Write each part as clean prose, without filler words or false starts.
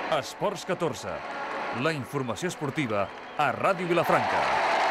Esports 14, la informació esportiva a Ràdio Vilafranca.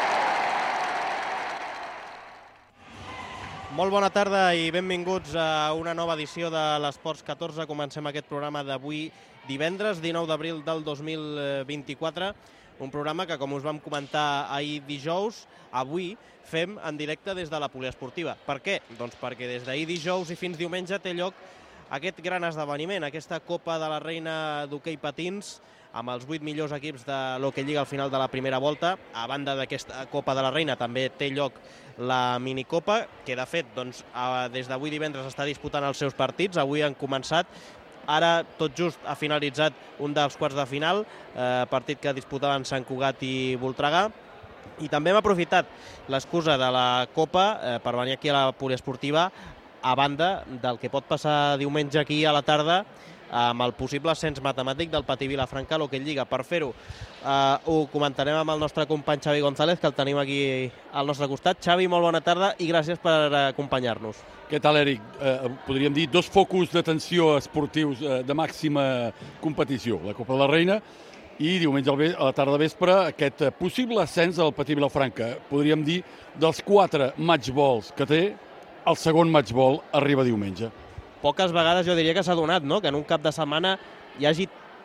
Molt bona tarda i benvinguts a una nova edició de l'Esports 14. Comencem aquest programa d'avui divendres, 19 d'abril del 2024. Un programa que, com us vam comentar ahir dijous, avui fem en directe des de la poliesportiva. Per què? Doncs perquè des d'ahir dijous i fins diumenge té lloc aquest gran esdeveniment, aquesta Copa de la Reina d'hoquei patins, amb els 8 millors equips de l'Hockey Lliga al final de la primera volta. A banda d'aquesta Copa de la Reina també té lloc la minicopa, que de fet des d'avui divendres està disputant els seus partits. Avui han començat, ara tot just ha finalitzat un dels quarts de final, partit que disputaven Sant Cugat i Voltregà. I també hem aprofitat l'excusa de la Copa per venir aquí a la poliesportiva, a banda del que pot passar diumenge aquí a la tarda amb el possible ascens matemàtic del Patí Vilafranca a l'Hockey Lliga. Per fer-ho, ho comentarem amb el nostre company Xavi González, que el tenim aquí al nostre costat. Xavi, molt bona tarda i gràcies per acompanyar-nos. Què tal, Eric? Podríem dir dos focus d'atenció esportius de màxima competició, la Copa de la Reina i diumenge a la tarda vespre aquest possible ascens al Patí Vilafranca. Podríem dir dels 4 matchballs que té, el segon matchball arriba diumenge. Poques vegades jo diria que s'ha donat, no?, que en un cap de setmana hi hagi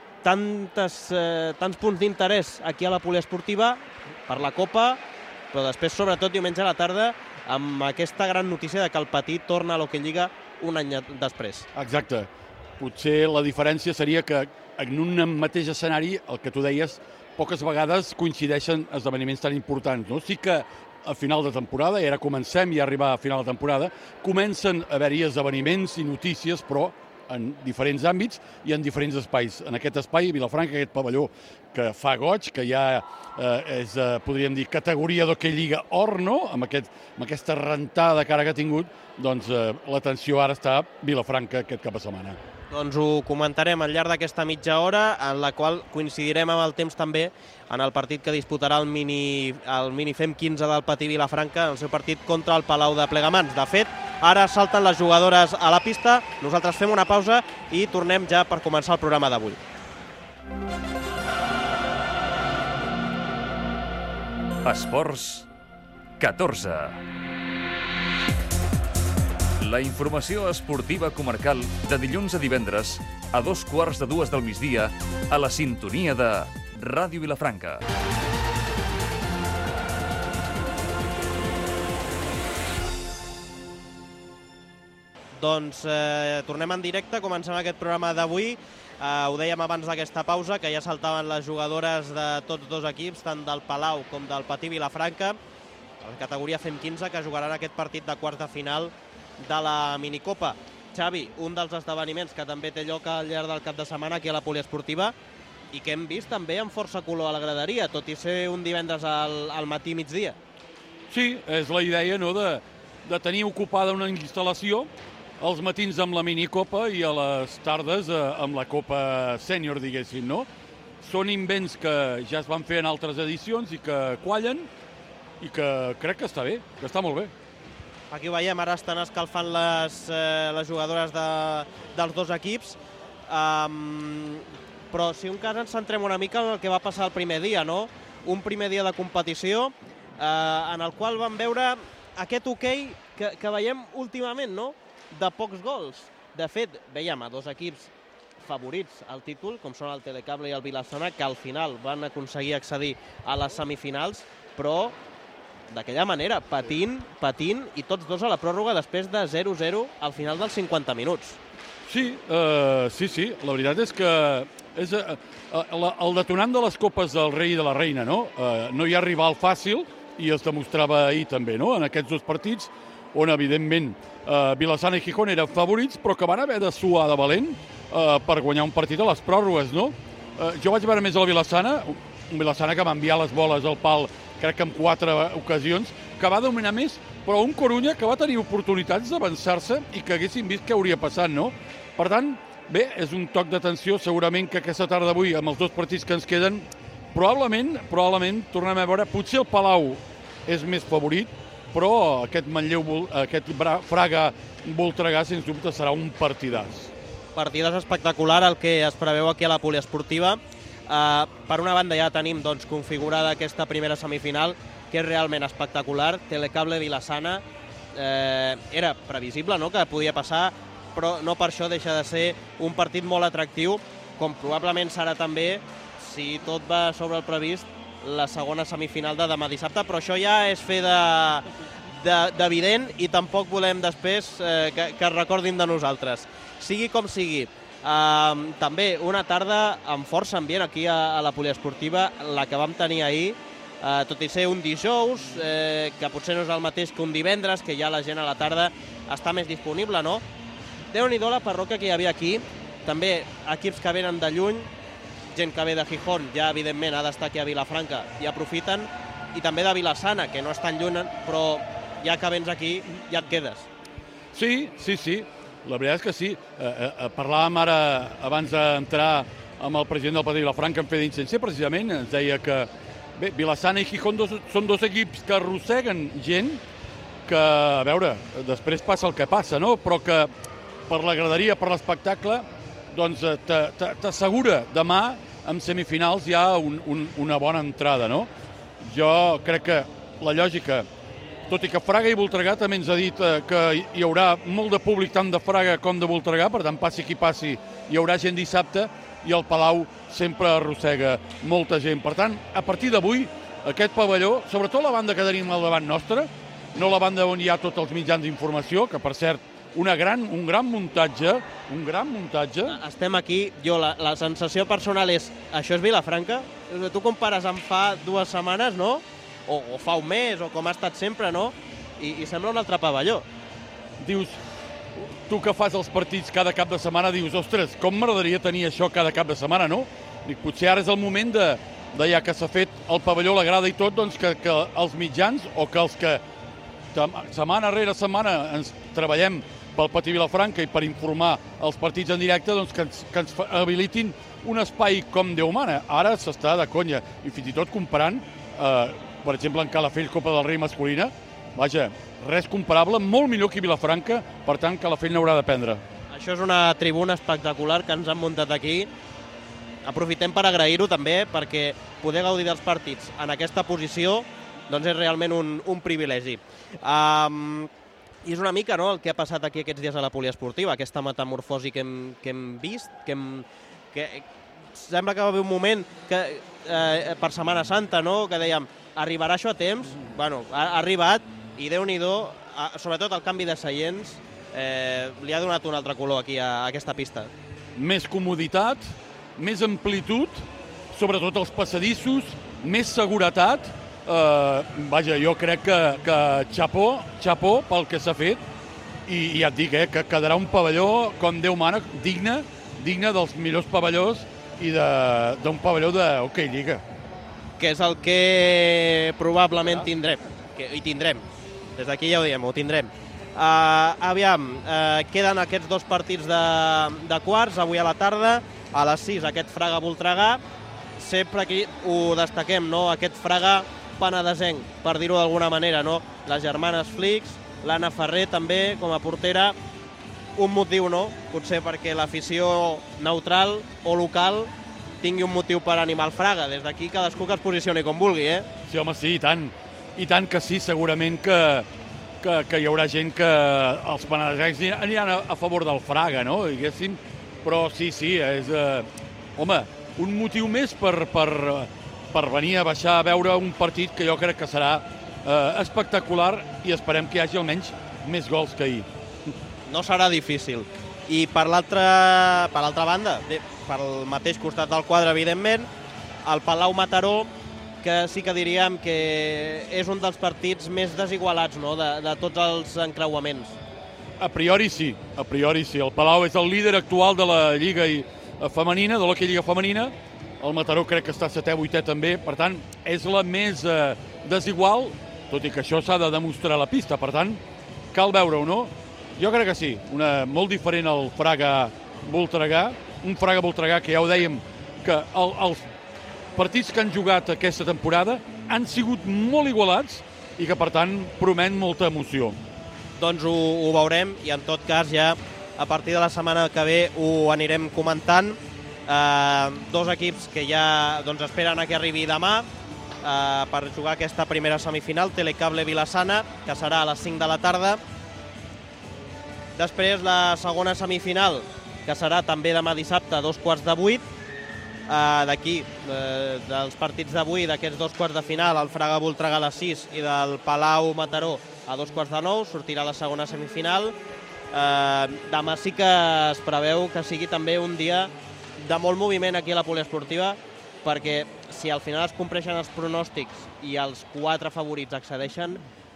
tants punts d'interès aquí a la poliesportiva per la Copa, però després, sobretot diumenge a la tarda, amb aquesta gran notícia de que el Patí torna a l'Hockey Lliga un any després. Exacte. Potser la diferència seria que en un mateix escenari, el que tu deies, poques vegades coincideixen esdeveniments tan importants, no? Sí que a final de temporada, i ara comencem i arribar a final de temporada, comencen a haver-hi esdeveniments i notícies, però en diferents àmbits i en diferents espais. En aquest espai, Vilafranca, aquest pavelló que fa goig, que ja és, podríem dir, categoria d'Hockey Lliga or, no? Amb aquesta rentada que ara que ha tingut, doncs l'atenció ara està a Vilafranca aquest cap de setmana. Doncs ho comentarem al llarg d'aquesta mitja hora, en la qual coincidirem amb el temps també en el partit que disputarà el Minifem 15 del Patí Vilafranca, el seu partit contra el Palau de Plegamans. De fet, ara salten les jugadores a la pista, nosaltres fem una pausa i tornem ja per començar el programa d'avui. Esports 14. La informació esportiva comarcal de dilluns a divendres a 2:15 del migdia a la sintonia de Ràdio Vilafranca. Doncs tornem en directe, comencem aquest programa d'avui. Ho dèiem abans d'aquesta pausa, que ja saltaven les jugadores de tots dos equips, tant del Palau com del Patí Vilafranca, la categoria Fem 15, que jugaran aquest partit de quarts de final de la minicopa. Xavi, un dels esdeveniments que també té lloc al llarg del cap de setmana aquí a la poliesportiva i que hem vist també amb força color a la graderia, tot i ser un divendres al matí migdia. Sí, és la idea, no?, de tenir ocupada una instal·lació als matins amb la minicopa i a les tardes amb la copa sènior, diguéssim, no? Són invents que ja es van fer en altres edicions i que quallen i que crec que està bé, que està molt bé. Aquí ho veiem, ara estan escalfant les jugadores dels dos equips. Però si un cas ens centrem una mica en el que va passar el primer dia, no? Un primer dia de competició en el qual vam veure aquest hoquei que veiem últimament, no?, de pocs gols. De fet, veiem a dos equips favorits al títol, com són el Telecable i el Vilassana, que al final van aconseguir accedir a les semifinals, però d'aquella manera, patint, i tots dos a la pròrroga després de 0-0 al final dels 50 minuts. Sí, la veritat és que és el detonant de les copes del rei i de la reina, no? No hi ha rival fàcil, i es demostrava ahir també, no?, en aquests dos partits, on evidentment Vilassana i Gijón eren favorits, però que van haver de suar de valent per guanyar un partit a les pròrrogues, no? Jo vaig veure més el Vilassana, un Vilassana que va enviar les boles al pal, crec que en 4 ocasions, que va dominar més, però un Corunya que va tenir oportunitats d'avançar-se i que haguessin vist què hauria passat, no? Per tant, bé, és un toc d'atenció, segurament que aquesta tarda d'avui, amb els dos partits que ens queden, probablement tornem a veure, potser el Palau és més favorit, però aquest Manlleu, aquest Fraga-Voltregà, sens dubte, serà un partidàs. partidàs espectacular el que es preveu aquí a la poliesportiva. Per una banda ja tenim configurada aquesta primera semifinal, que és realment espectacular. Telecable Vila-sana, era previsible, no?, que podia passar, però no per això deixa de ser un partit molt atractiu, com probablement serà també, si tot va sobre el previst, la segona semifinal de demà dissabte, però això ja és fer d'evident i tampoc volem després que es recordin de nosaltres. Sigui com sigui, també una tarda amb força ambient aquí a la poliesportiva, la que vam tenir ahir, tot i ser un dijous, que potser no és el mateix que un divendres, que ja la gent a la tarda està més disponible, no? Déu-n'hi-do la parròquia que hi havia aquí, també equips que venen de lluny, gent que ve de Gijón, ja evidentment ha d'estar aquí a Vilafranca i aprofiten, i també de Vila-sana, que no és tan lluny, però ja que vens aquí ja et quedes. Sí, la veritat és que sí. Parlàvem ara, abans d'entrar amb el president del Patí Vilafranca, en Fede Insenser, precisament, ens deia que bé, Vila-sana i Gijón són dos equips que arrosseguen gent que, a veure, després passa el que passa, no? Però que per la graderia, per l'espectacle, doncs t'assegura demà, en semifinals, hi ha una bona entrada, no? Jo crec que la lògica, tot i que Fraga i Voltregà també ens ha dit que hi haurà molt de públic tant de Fraga com de Voltregà, per tant, passi qui passi, hi haurà gent dissabte i el Palau sempre arrossega molta gent. Per tant, a partir d'avui, aquest pavelló, sobretot la banda que tenim al davant nostra, no la banda on hi ha tots els mitjans d'informació, que per cert, un gran muntatge. Estem aquí, jo la sensació personal és, això és Vilafranca? Tu compares amb fa 2 setmanes, no? O fa un mes, o com ha estat sempre, no? I sembla un altre pavelló. Dius, tu que fas els partits cada cap de setmana, dius, ostres, com m'agradaria tenir això cada cap de setmana, no? Dic, potser ara és el moment de ja que s'ha fet el pavelló, la grada i tot, doncs que els mitjans, o que els que setmana rere setmana ens treballem pel Patí Vilafranca i per informar els partits en directe, doncs que ens habilitin un espai com Déu mana. Ara s'està de conya, i fins i tot comparant, per exemple, en Calafell, Copa del Rei masculina, vaja, res comparable, molt millor que Vilafranca, per tant, Calafell n'haurà d'aprendre. Això és una tribuna espectacular que ens han muntat aquí. Aprofitem per agrair-ho també, perquè poder gaudir dels partits en aquesta posició doncs és realment un privilegi. I és una mica, no?, el que ha passat aquí aquests dies a la poliesportiva, aquesta metamorfosi que hem vist, que sembla que va haver un moment que per Setmana Santa, no?, que dèiem, arribarà això a temps? Bueno, ha arribat, i Déu-n'hi-do, sobretot el canvi de seients, li ha donat un altre color aquí a aquesta pista. Més comoditat, més amplitud, sobretot els passadissos, més seguretat. Vaja, jo crec que xapó pel que s'ha fet, i ja et dic, que quedarà un pavelló com Déu mana, digne dels millors pavellós i d'un pavelló d'Hockey Lliga. Que és el que probablement tindrem. Des d'aquí ja ho diem, ho tindrem. Aviam, queden aquests 2 partits de quarts, avui a la tarda, a les 6, aquest Fraga-Voltregà. Sempre aquí ho destaquem, no?, aquest Fraga penedesenc, per dir-ho d'alguna manera, no? Les germanes Flix, l'Anna Ferrer també com a portera. Un motiu, no? Potser perquè l'afició neutral o local tingui un motiu per animar el Fraga. Des d'aquí cadascú que es posicioni com vulgui, Sí, home, sí, i tant. I tant que sí, segurament que hi haurà gent que els penedesencs aniran a favor del Fraga, no? Diguéssim. Però sí, és... home, un motiu més per venir a baixar a veure un partit que jo crec que serà espectacular, i esperem que hi hagi almenys més gols que ahir. No serà difícil. I per l'altra banda, pel mateix costat del quadre, evidentment, el Palau-Mataró, que sí que diríem que és un dels partits més desigualats, no?, de tots els encreuaments. A priori sí. El Palau és el líder actual de la Lliga femenina, de l'Hockey Lliga femenina. El Mataró crec que està 7è, 8è també, per tant, és la més desigual, tot i que això s'ha de demostrar a la pista, per tant, cal veure-ho, no? Jo crec que sí, molt diferent al Fraga-Voltregà, un Fraga-Voltregà que ja ho dèiem, que els partits que han jugat aquesta temporada han sigut molt igualats i que, per tant, promet molta emoció. Doncs ho veurem, i en tot cas ja a partir de la setmana que ve ho anirem comentant. Dos equips que ja esperen a que arribi demà per jugar aquesta primera semifinal, Telecable Vilassana, que serà a les 5 de la tarda. Després la segona semifinal, que serà també demà dissabte a 7:15. D'aquí, dels partits d'avui, d'aquests 2 quarts de final, el Fraga Voltregà a les 6 i del Palau Mataró a 8:45, sortirà la segona semifinal. Demà sí que es preveu que sigui també un dia de molt moviment aquí a la poliesportiva, perquè si al final es compleixen els pronòstics i els 4 favorits accedeixen,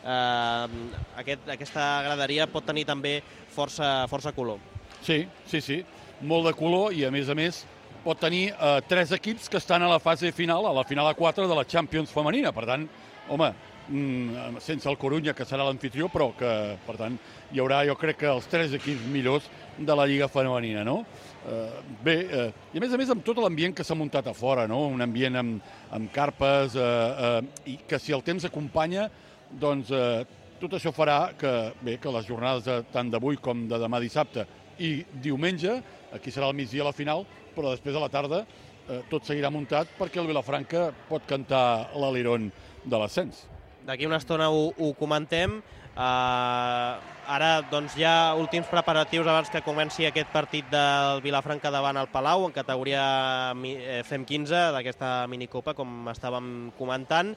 aquesta graderia pot tenir també força color. Sí, molt de color, i a més pot tenir 3 equips que estan a la fase final, a la final a 4 de la Champions femenina. Per tant, home, sense el Corunya, que serà l'anfitrió, però que, per tant, hi haurà, jo crec que els 3 equips millors de la Lliga femenina, no? I a més amb tot l'ambient que s'ha muntat a fora, no? Un ambient amb carpes, i que si el temps acompanya, doncs tot això farà que les jornades tant d'avui com de demà dissabte i diumenge, aquí serà al migdia la final, però després a la tarda tot seguirà muntat perquè el Vilafranca pot cantar l'alirón de l'ascens. D'aquí una estona ho comentem. Ara hi ha últims preparatius abans que comenci aquest partit del Vilafranca davant el Palau, en categoria FEM 15, d'aquesta minicopa, com estàvem comentant.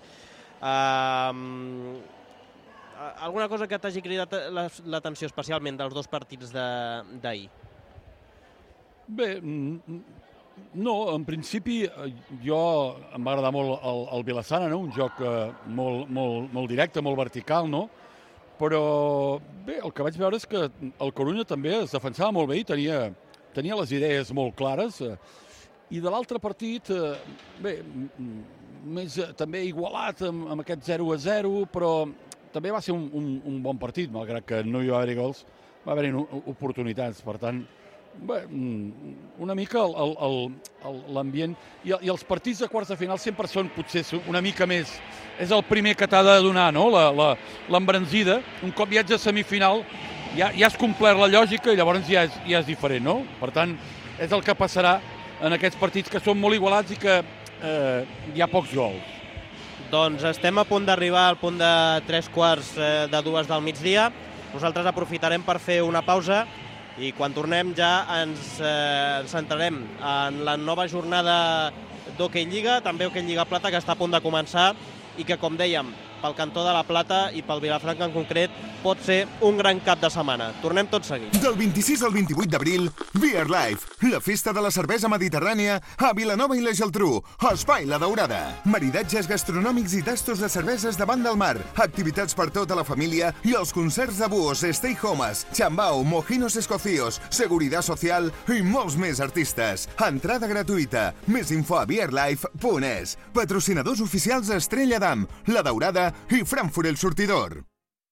Alguna cosa que t'hagi cridat l'atenció especialment dels 2 partits d'ahir? Bé, no, en principi jo em va agradar molt el Vilassana, no? Un joc molt directe, molt vertical, no? Però bé, el que vaig veure és que el Corunya també es defensava molt bé i tenia les idees molt clares. I de l'altre partit, bé, més també igualat amb aquest 0-0, però també va ser un bon partit, malgrat que no hi va haver gols, va haver oportunitats. Per tant, bé, una mica l'ambient. I els partits de quarts de final sempre són potser una mica més. És el primer que t'ha de donar, no? L'embranzida. Un cop ja ets a semifinal, ja has complert la lògica i llavors ja és diferent, no? Per tant, és el que passarà en aquests partits que són molt igualats i que hi ha pocs gols. Doncs estem a punt d'arribar al punt de 3:45 del migdia. Nosaltres aprofitarem per fer una pausa i quan tornem ja ens centrarem en la nova jornada d'Hockey Lliga, també Hockey Lliga Plata, que està a punt de començar i que, com dèiem, pel cantó de la Plata i pel Vilafranca en concret, pot ser un gran cap de setmana. Tornem tot seguit. Del 26 al 28 d'abril, Beer Life, la festa de la cervesa mediterrània a Vilanova i la Geltrú. Espai La Daurada. Maridatges gastronòmics i tastos de cerveses davant del mar, activitats per tota la família i els concerts de búhos, stay homes, chambao, mojinos escocíos, seguridad social i molts més artistes. Entrada gratuïta. Més info a beerlife.es. Patrocinadors oficials Estrella d'Am, La Daurada i Frankfurt El Sortidor.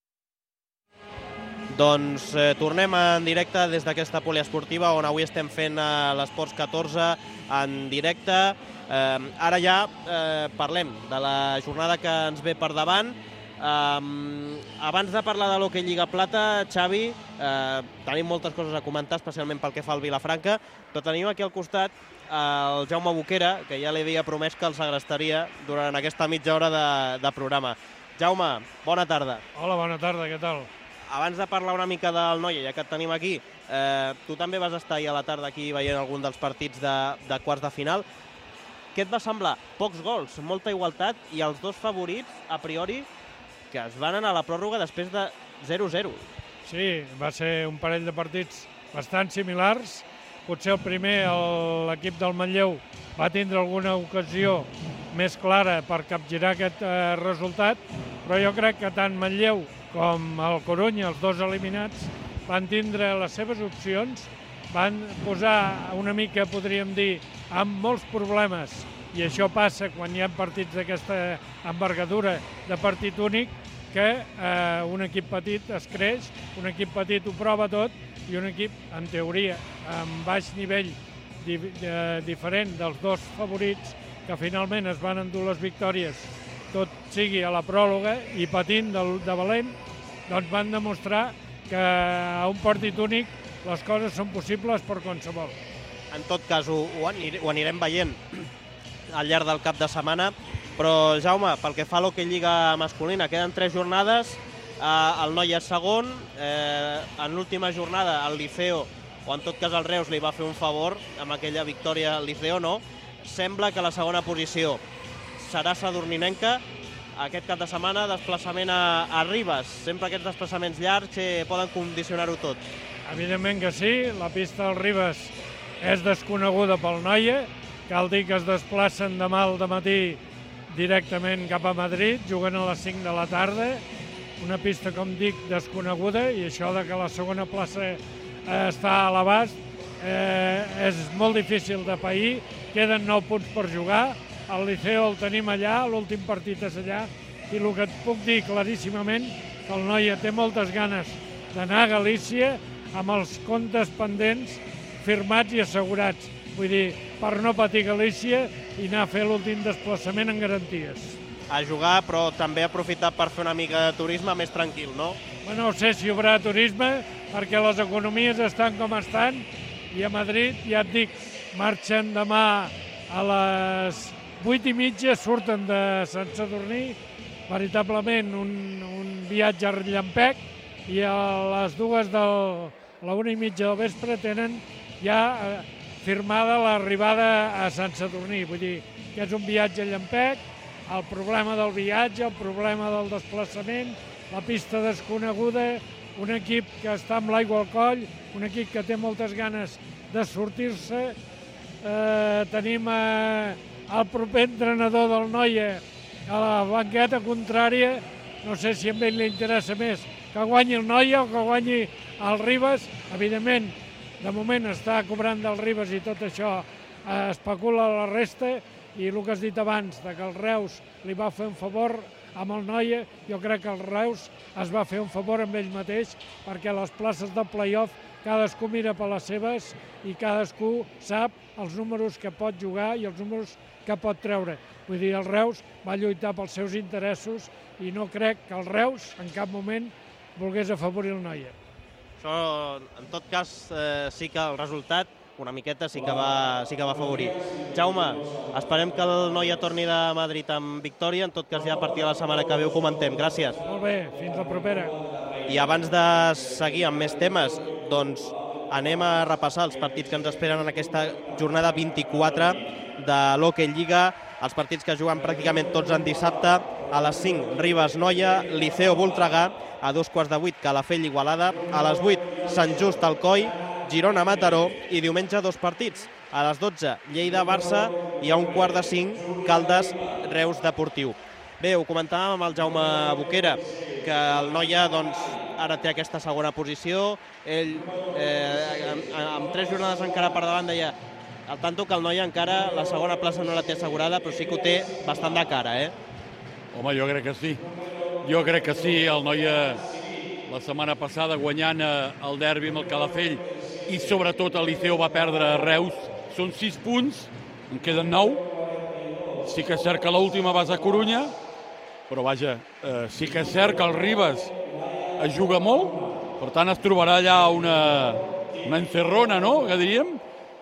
Doncs tornem en directe des d'aquesta poliesportiva on avui estem fent l'Esports 14 en directe. Ara ja parlem de la jornada que ens ve per davant. Abans de parlar de l'Hockey Lliga Plata, Xavi, tenim moltes coses a comentar, especialment pel que fa al Vilafranca, però tenim aquí al costat el Jaume Boquera, que ja li havia promès que el segrestaria durant aquesta mitja hora de programa. Jaume, bona tarda. Hola, bona tarda, què tal? Abans de parlar una mica del Noia, ja que et tenim aquí, tu també vas estar ahir a la tarda aquí veient algun dels partits de quarts de final. Què et va semblar? Pocs gols, molta igualtat i els 2 favorits, a priori, que es van anar a la pròrroga després de 0-0. Sí, va ser un parell de partits bastant similars. Potser el primer, l'equip del Manlleu, va tindre alguna ocasió més clara per capgirar aquest resultat, però jo crec que tant Manlleu com el Corunya, els 2 eliminats, van tindre les seves opcions, van posar una mica, podríem dir, amb molts problemes, i això passa quan hi ha partits d'aquesta envergadura de partit únic, que un equip petit es creix, un equip petit ho prova tot, i un equip, en teoria, amb baix nivell diferent dels 2 favorits, que finalment es van endur les victòries, tot sigui a la pròrroga, i patint de valent, doncs van demostrar que a un partit únic les coses són possibles per qualsevol. En tot cas, ho anirem veient al llarg del cap de setmana, però Jaume, pel que fa a l'Hockey Lliga masculina, queden 3 jornades, el Noia és segon, en l'última jornada el Liceo, o en tot cas el Reus, li va fer un favor amb aquella victòria al Liceo, no? Sembla que la segona posició serà sadurninenca. Aquest cap de setmana, desplaçament a Ribes. Sempre aquests desplaçaments llargs poden condicionar-ho tot. Evidentment que sí, la pista del Ribes és desconeguda pel Noia. Cal dir que es desplacen demà al dematí directament cap a Madrid, juguen a les 5 de la tarda. Una pista, com dic, desconeguda, i això de que la segona plaça està a l'abast és molt difícil de pair. Queden 9 punts per jugar. El Liceo el tenim allà, l'últim partit és allà, i el que et puc dir claríssimament que el Noia té moltes ganes d'anar a Galícia amb els comptes pendents firmats i assegurats. Vull dir, per no patir Galícia i anar a fer l'últim desplaçament en garanties. A jugar, però també aprofitar per fer una mica de turisme més tranquil, no? No sé si hi haurà turisme, perquè les economies estan com estan, i a Madrid, ja et dic, marxen demà a les 8:30, surten de Sant Sadurní, veritablement un viatge llampec, i a les 2 de la 1:30 del vespre tenen ja firmada l'arribada a Sant Sadurní. Vull dir que és un viatge llampec, el problema del viatge, el problema del desplaçament, la pista desconeguda, un equip que està amb l'aigua al coll, un equip que té moltes ganes de sortir-se. Tenim el proper entrenador del Noia a la banqueta contrària. No sé si a ell li interessa més que guanyi el Noia o que guanyi el Ribes. Evidentment, de moment està cobrant del Ribes i tot això especula la resta, i el que has dit abans, que el Reus li va fer un favor amb el Noia, jo crec que el Reus es va fer un favor amb ell mateix, perquè les places de play-off cadascú mira per les seves i cadascú sap els números que pot jugar i els números que pot treure. Vull dir, el Reus va lluitar pels seus interessos i no crec que el Reus en cap moment volgués afavorir el Noia. Això, en tot cas, sí que el resultat una miqueta sí que va afavorir. Jaume, esperem que el Noia torni de Madrid amb victòria. En tot cas, ja a partir de la setmana que ve ho comentem. Gràcies. Molt bé, fins la propera. I abans de seguir amb més temes, doncs anem a repassar els partits que ens esperen en aquesta jornada 24 de l'Hockey Lliga. Els partits que juguen pràcticament tots en dissabte. A les 5, Ribes-Noia, Liceo-Voltregà. A 2:15, Calafell-Igualada. A les 8, Sant Just-Alcoi, Girona-Mataró, i diumenge 2 partits. A les 12, Lleida-Barça, i a 1:45, Caldes-Reus Deportiu. Bé, ho comentàvem amb el Jaume Boquera, que el Noia doncs, ara té aquesta segona posició. Ell, amb 3 jornades encara per davant, deia al tanto que el Noia encara la segona plaça no la té assegurada, però sí que ho té bastant de cara, eh? Home, jo crec que sí. Jo crec que sí. El Noia la setmana passada guanyant el derbi amb el Calafell, i sobretot el Liceo va perdre a Reus. Són 6 punts, en queden 9. Sí que és cert que l'última va a Corunya, però vaja, sí que és cert que el Ribes es juga molt, per tant es trobarà allà una encerrona, no?, que diríem,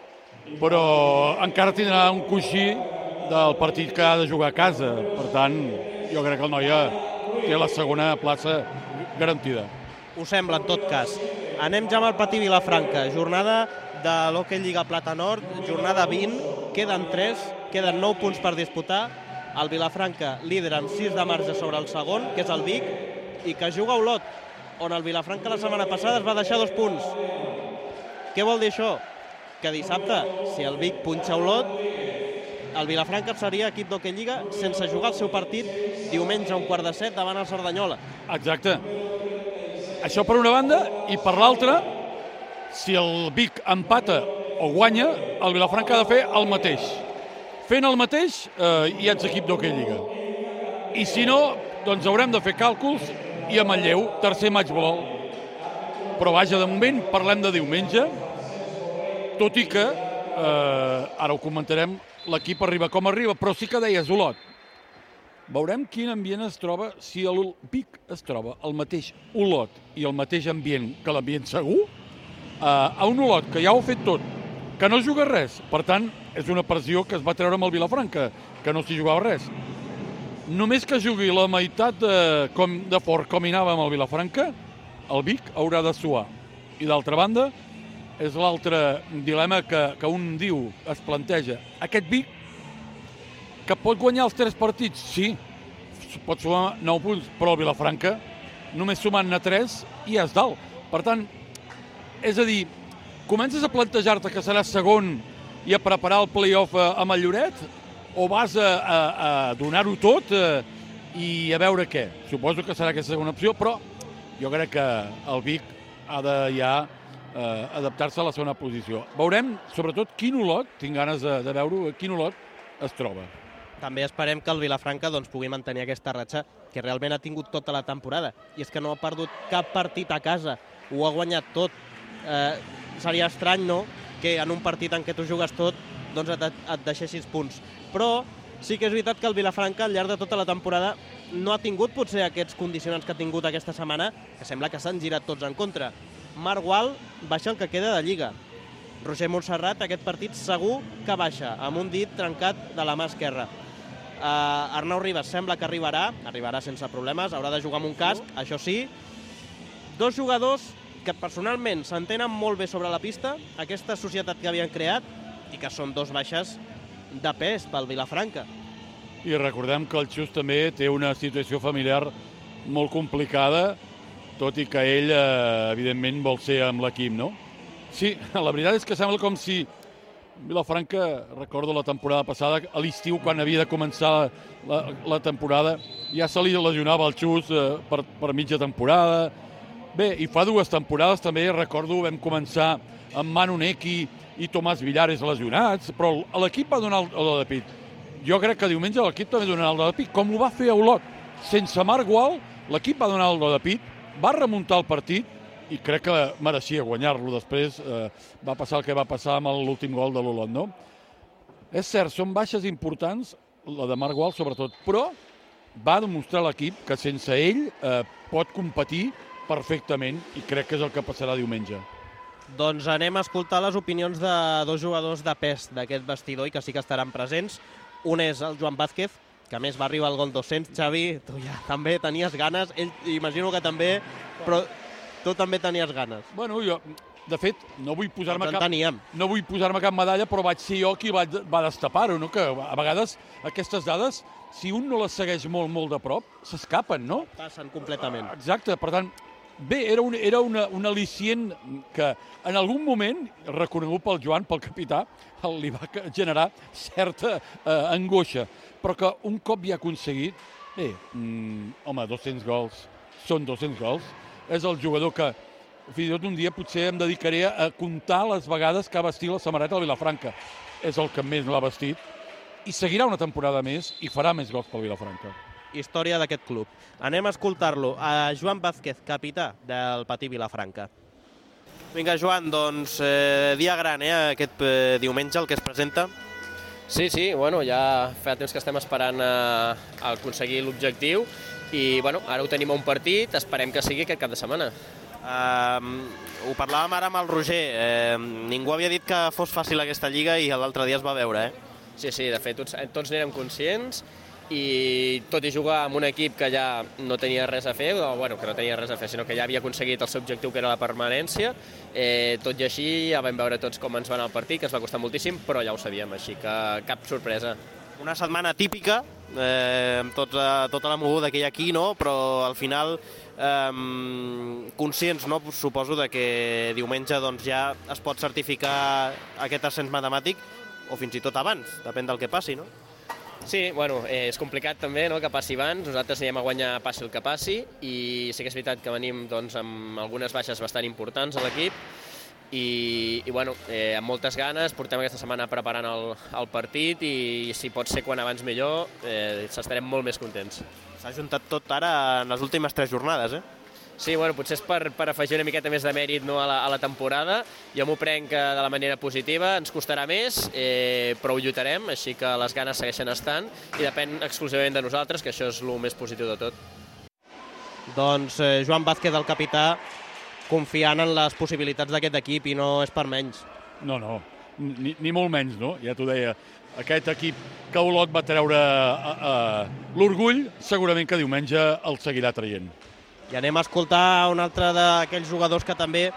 però encara tindrà un coixí del partit que ha de jugar a casa. Per tant, jo crec que el Noia té la segona plaça garantida. Ho sembla, en tot cas. Anem ja amb el Patí Vilafranca. Jornada de l'Hockey Lliga Plata Nord, jornada 20, queden 3, queden 9 punts per disputar. El Vilafranca, líder amb 6 de marge sobre el segon, que és el Vic, i que juga a Olot, on el Vilafranca la setmana passada es va deixar 2 punts. Què vol dir això? Que dissabte, si el Vic punxa a Olot, el Vilafranca seria equip d'Hockey Lliga sense jugar el seu partit diumenge a 6:15 davant el Cerdanyola. Exacte. Això per una banda, i per l'altra, si el Vic empata o guanya, el Vilafranca ha de fer el mateix. Fent el mateix, ja ets equip d'Hockey Lliga. I si no, doncs haurem de fer càlculs i a Manlleu, tercer matchball. Però vaja, de moment parlem de diumenge, tot i que, ara ho comentarem, l'equip arriba com arriba, però sí que deies Olot. Veurem quin ambient es troba, si el Vic es troba al mateix Olot i el mateix ambient que l'ambient segur, a un Olot que ja ho ha fet tot, que no juga res. Per tant, és una pressió que es va treure amb el Vilafranca, que no s'hi jugava res. Només que jugui la meitat de fort com hi anava amb el Vilafranca, el Vic haurà de suar. I d'altra banda, és l'altre dilema que un diu, es planteja. Aquest Vic, que pot guanyar els 3 partits, sí, pot sumar 9 punts, però el Vilafranca, només sumant-ne 3, i és dalt. Per tant, és a dir, comences a plantejar-te que seràs segon i a preparar el play-off amb el Lloret, o vas a donar-ho tot i a veure què? Suposo que serà aquesta segona opció, però jo crec que el Vic ha de ja adaptar-se a la segona posició. Veurem, sobretot, quin Olot, tinc ganes de veure quin Olot es troba. També esperem que el Vilafranca pugui mantenir aquesta ratxa que realment ha tingut tota la temporada. I és que no ha perdut cap partit a casa, ho ha guanyat tot. Seria estrany, no?, que en un partit en què tu jugues tot doncs et deixessis punts. Però sí que és veritat que el Vilafranca al llarg de tota la temporada no ha tingut potser aquests condicionants que ha tingut aquesta setmana, que sembla que s'han girat tots en contra. Marc Gual baixa el que queda de Lliga. Roger Montserrat aquest partit segur que baixa, amb un dit trencat de la mà esquerra. Arnau Ribas sembla que arribarà sense problemes, haurà de jugar amb un casc, això sí. 2 jugadors que personalment s'entenen molt bé sobre la pista, aquesta societat que havien creat, i que són 2 baixes de pes pel Vilafranca. I recordem que el Xus també té una situació familiar molt complicada, tot i que ell, evidentment, vol ser amb l'equip, no? Sí, la veritat és que sembla com si Vilafranca, recordo la temporada passada, a l'estiu, quan havia de començar la temporada, ja se li lesionava el Xus per mitja temporada. Bé, i fa 2 temporades també, recordo, vam començar amb Manu Neki i Tomàs Villares lesionats, però l'equip va donar el de pit. Jo crec que diumenge l'equip també donarà el de pit, com ho va fer a Olot. Sense Marc Gual, l'equip va donar el de pit, va remuntar el partit i crec que mereixia guanyar-lo. Després va passar el que va passar amb l'últim gol de l'Olot, no? És cert, són baixes importants, la de Marc Gual sobretot, però va demostrar l'equip que sense ell pot competir perfectament i crec que és el que passarà diumenge. Doncs anem a escoltar les opinions de 2 jugadors de pes d'aquest vestidor i que sí que estaran presents. Un és el Joan Vázquez, que a més va arribar al gol 200. Xavi, tu ja també tenies ganes, ell imagino que també, però tu també tenies ganes. Bueno, jo, de fet, no vull posar-me cap medalla, però vaig ser jo qui va destapar-ho, no? Que a vegades aquestes dades, si un no les segueix molt, molt de prop, s'escapen, no? Passen completament. Exacte, per tant, bé, era un al·licient que en algun moment, reconegut pel Joan, pel capità, li va generar certa angoixa, però que un cop ja ha aconseguit, bé, home, 200 gols, són 200 gols, és el jugador que, fins i tot un dia potser em dedicaré a comptar les vegades que ha vestit la samarreta del Vilafranca. És el que més l'ha vestit i seguirà una temporada més i farà més gols pel Vilafranca. Història d'aquest club. Anem a escoltar-lo, a Joan Vázquez, capità del Patí Vilafranca. Vinga, Joan, doncs dia gran, aquest diumenge, el que es presenta. Sí, bueno, ja fa temps que estem esperant a aconseguir l'objectiu i, bueno, ara ho tenim a un partit, esperem que sigui aquest cap de setmana. Ho parlàvem ara amb el Roger, ningú havia dit que fos fàcil aquesta lliga i l'altre dia es va veure, Sí, de fet, tots n'érem conscients i tot i jugar amb un equip que ja no tenia res a fer, que no tenia res a fer, sinó que ja havia aconseguit el seu objectiu, que era la permanència, tot i així ja vam veure tots com ens va anar el partit, que ens va costar moltíssim, però ja ho sabíem, així que cap sorpresa. Una setmana típica, amb tota la moguda que hi ha aquí, no? Però al final conscients, no? Suposo de que diumenge doncs, ja es pot certificar aquest ascens matemàtic, o fins i tot abans, depèn del que passi, no? Sí, bueno, és complicat també, no?, que passi abans. Nosaltres anem a guanyar passi el que passi i sí que és veritat que venim doncs, amb algunes baixes bastant importants a l'equip i bueno, amb moltes ganes, portem aquesta setmana preparant el partit i si pot ser quan abans millor, s'estarem molt més contents. S'ha juntat tot ara en les últimes 3 jornades, Sí, bueno, potser és per afegir una miqueta més de mèrit, no, a la temporada. Jo m'ho prenc de la manera positiva, ens costarà més, però ho lluitarem, així que les ganes segueixen estant i depèn exclusivament de nosaltres, que això és el més positiu de tot. Doncs Joan Vázquez, el capità, confiant en les possibilitats d'aquest equip i no és per menys. No, ni molt menys, no? Ja t'ho deia, aquest equip que Olot va treure l'orgull, segurament que diumenge el seguirà traient. I anem a escoltar un altre d'aquells jugadors que també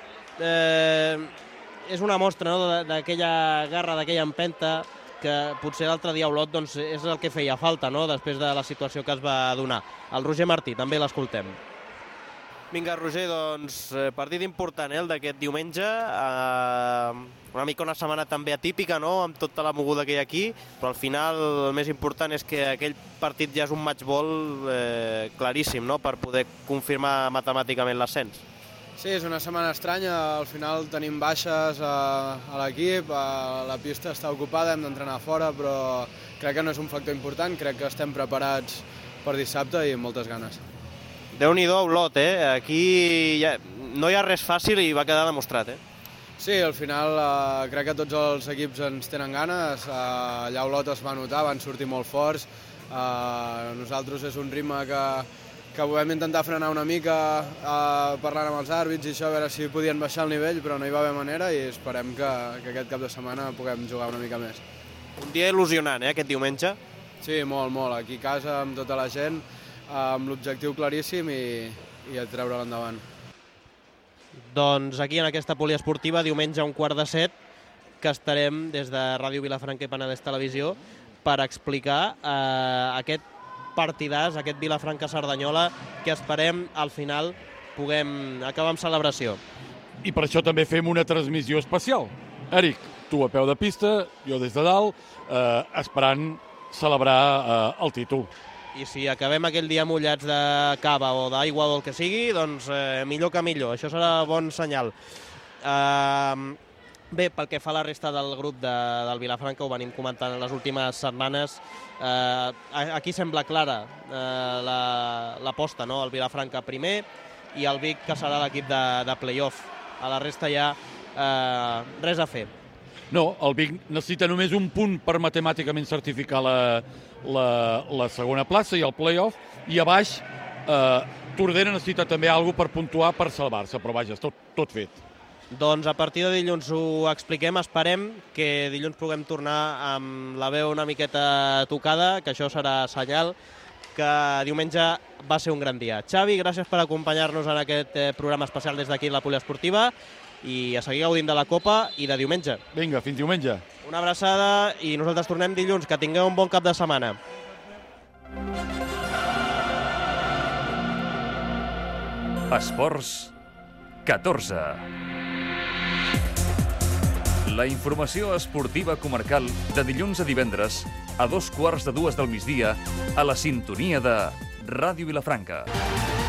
és una mostra, no?, d'aquella garra, d'aquella empenta, que potser l'altre dia a Olot doncs, és el que feia falta, no?, després de la situació que es va donar. El Roger Martí, també l'escoltem. Vinga, Roger, doncs partit important, el d'aquest diumenge. Una mica una setmana també atípica, no?, amb tota la moguda que hi ha aquí, però al final el més important és que aquell partit ja és un match-ball claríssim, no?, per poder confirmar matemàticament l'ascens. Sí, és una setmana estranya, al final tenim baixes a l'equip, la pista està ocupada, hem d'entrenar fora, però crec que no és un factor important, crec que estem preparats per dissabte i amb moltes ganes. Déu-n'hi-do, Olot, aquí no hi ha res fàcil i va quedar demostrat, Sí, al final crec que tots els equips ens tenen ganes, allà a Olot es va notar, van sortir molt forts, nosaltres és un ritme que vam intentar frenar una mica parlant amb els àrbits i això, a veure si podien baixar el nivell, però no hi va haver manera i esperem que aquest cap de setmana puguem jugar una mica més. Un dia il·lusionant, aquest diumenge? Sí, molt. Aquí a casa, amb tota la gent, amb l'objectiu claríssim i a treure'l endavant. Doncs aquí, en aquesta poliesportiva, diumenge a 6:15, que estarem des de Ràdio Vilafranca i Penedès Televisió per explicar aquest partidàs, aquest Vilafranca-Cerdanyola, que esperem al final puguem acabar amb celebració. I per això també fem una transmissió especial. Eric, tu a peu de pista, jo des de dalt, esperant celebrar el títol. I si acabem aquell dia mullats de cava o d'aigua o el que sigui, doncs millor que millor. Això serà bon senyal. Bé, pel que fa a la resta del grup del Vilafranca, ho venim comentant en les últimes setmanes, aquí sembla clara l'aposta, no? El Vilafranca primer i el Vic, que serà l'equip de play-off. A la resta ja res a fer. No, el Vic necessita només un punt per matemàticament certificar la segona plaça i el play-off, i a baix Tordera necessita també alguna cosa per puntuar per salvar-se, però vaja, tot fet. Doncs a partir de dilluns ho expliquem, esperem que dilluns puguem tornar amb la veu una miqueta tocada, que això serà senyal que diumenge va ser un gran dia. Xavi, gràcies per acompanyar-nos en aquest programa especial des d'aquí la Poliesportiva i a seguir gaudint de la Copa i de diumenge. Vinga, fins diumenge. Una abraçada i nosaltres tornem dilluns. Que tingueu un bon cap de setmana. Esports 14. La informació esportiva comarcal de dilluns a divendres a 2:15 del migdia a la sintonia de Ràdio Vilafranca.